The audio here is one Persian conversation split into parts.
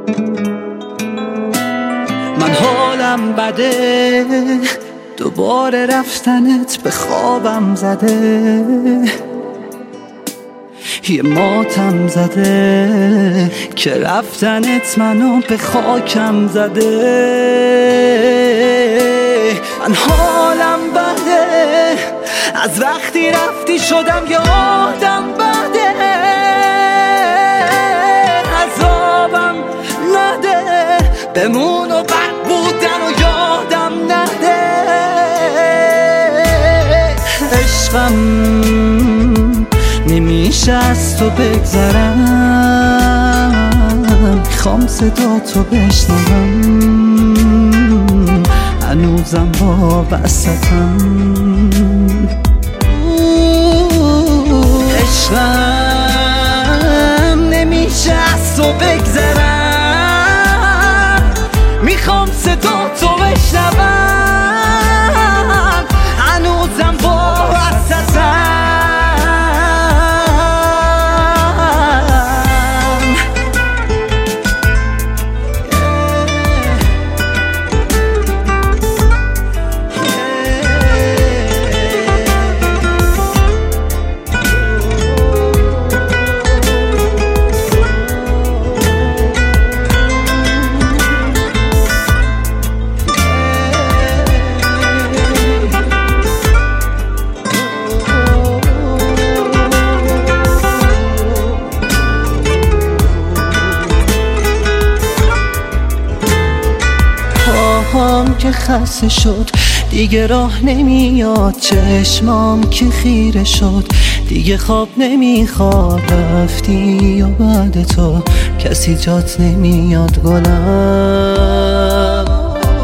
من حالم بده، دوباره رفتنت به خوابم زده، یه ماتم زده که رفتنت منو به خاکم زده. من حالم بده، از وقتی رفتی شدم یادم بده، عذابم نده، بمون و بد بودن و یادم نده. عشقم نمیشه از تو بگذرم، میخوام صدا تو بشنوم، هنوزم وابستم. عشقم نمیشه از تو بگذرم، میخوام صدا تو بشنوم، هنوزم وابستم. پاهام که خسته شد دیگه راه نمیاد، چشمام که خیره شد دیگه خواب نمیخواد. رفتی و بعد تو کسی جات نمیاد گلم،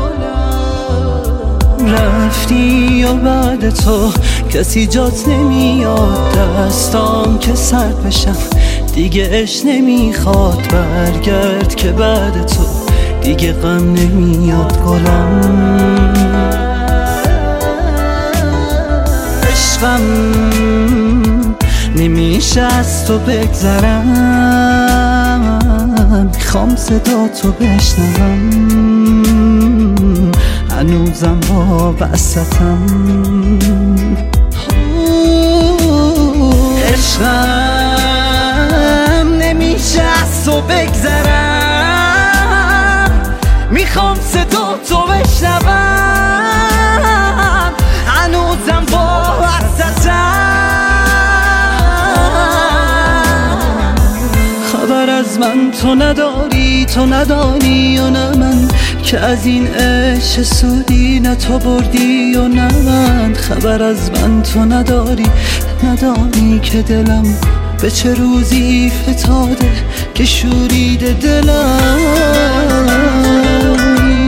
رفتی و بعد تو کسی جات نمیاد. دستام که سرد بشم دیگه عشق نمیخواد، برگرد که بعد تو دیگه غم نمیاد گلم. عشقم نمیشه از تو بگذرم، میخوام صدا تو بشنوم، هنوزم وابستم. عشقم نمیشه از تو بگذرم، میخوام صدا تو بشنوم، هنوزم وابستم. خبر از من تو نداری، تو ندانی و نه من، که از این عشق سودی نه تو بردی و نه من. خبر از من تو نداری، ندانی که دلم به چه روزی فتاده که شوریده دلم.